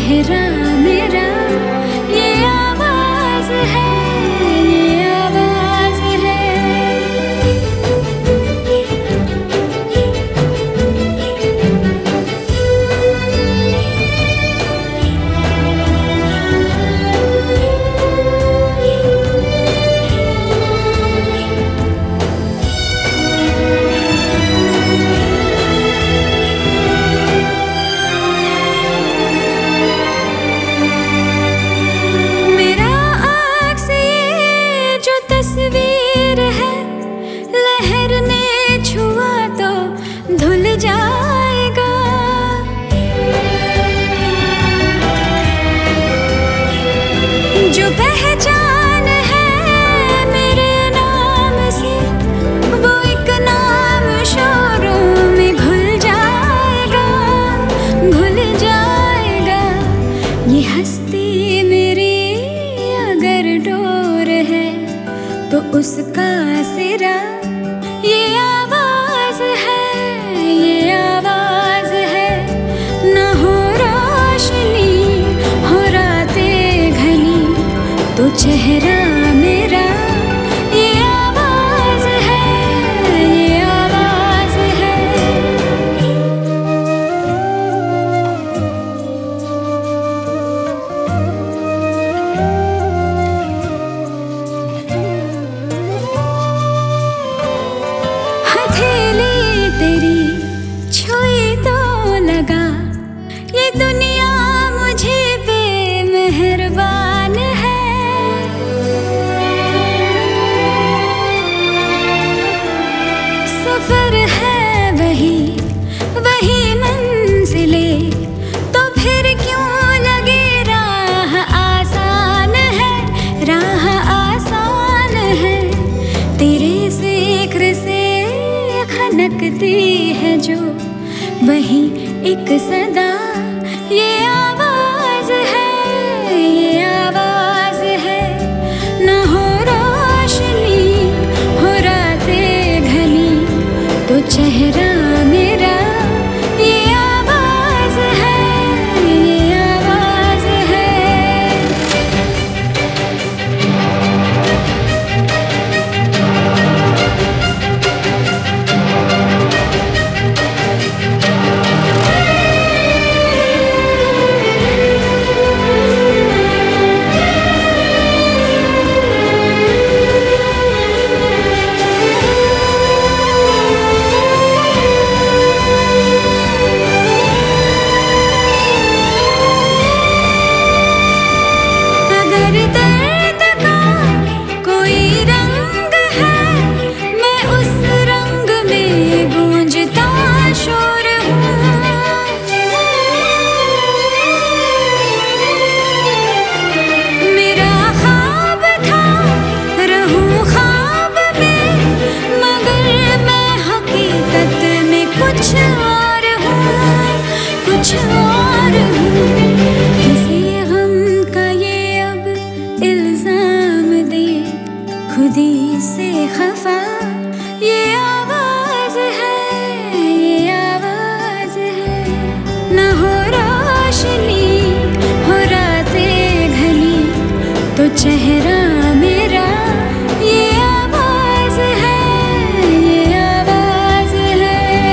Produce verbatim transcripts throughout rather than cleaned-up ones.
चेहरा मेरा, ये आवाज है, ये आवाज है। तस्वीर है, लहर ने छुआ तो धुल जाएगा। जो पहचान है मेरे नाम से, वो एक नाम शोरों में घुल जाएगा, घुल जाएगा। ये हस्ती मेरी अगर डोर है तो उसका सिरा, ये आवाज है, ये आवाज है। न हो रोशनी, हो रातें घनी, तो चेहरा मेरा, ये आवाज है, ये आवाज है। तेरी छुई तो लगा, ये दुनिया मुझे बेमेहरबान है। सफर है वही वही मंजिले, तो फिर क्यों लगे राह आसान है, राह आसान है। तेरे जिक्र से खनकती है जो वही एक सदा, ये आवाज है, ये आवाज है। न हो रोशनी, हो रातें घनी, तो चेहरा मेरा, ये आवाज है, ये आवाज है। दर्द का कोई रंग है, मैं उस रंग में गूंजता शोर हूँ। मेरा ख्वाब था रहूं ख्वाब में, मगर मैं हकीकत में कुछ और हूँ, कुछ और हूँ। किसी गम का ये अब इल्जाम दे, खुदी से खफा, ये आवाज है, ये आवाज है। न हो रोशनी, हो रातें घनी, तो चेहरा मेरा, ये आवाज है, ये आवाज है।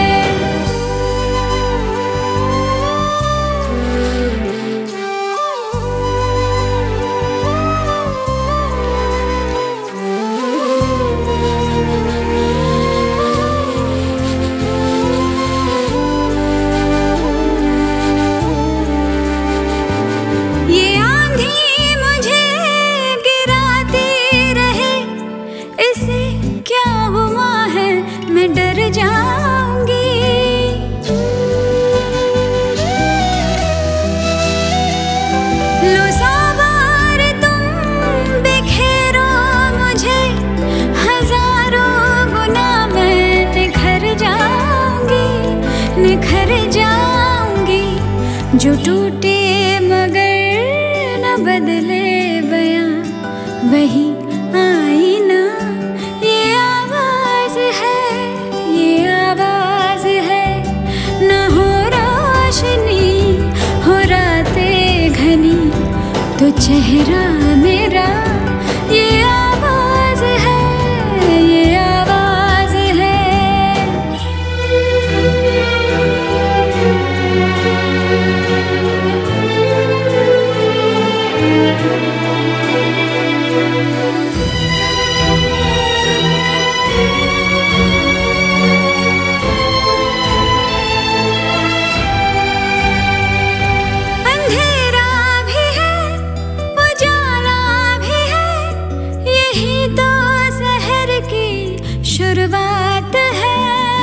ये आंधी मुझे गिराती रहे, इसे क्या हुआ है, मैं डर जाऊंगी। लो सवार तुम बिखेरो मुझे, हजारों गुना मैं निखर जाऊंगी, निखर जाऊंगी। जो टूटे मगर न बदले बयां, वही आईना, ये आवाज है, ये आवाज है। न हो रोशनी, हो रातें चेहरा मेरा ये आवाज है, ये आवाज है। शुरुआत है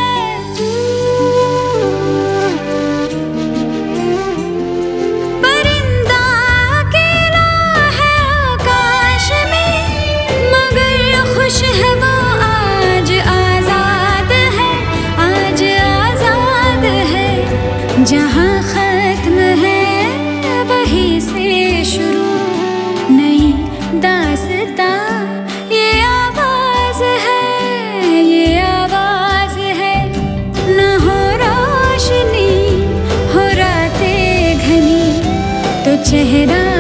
परिंदा अकेला है आकाश में, मगर खुश है वो आज आजाद है, आज आजाद है। जहाँ खत्म है वहीं से शुरू नई दास्तां, ये आवाज है, ये आवाज है। न हो रोशनी हो रातें घनी तो चेहरा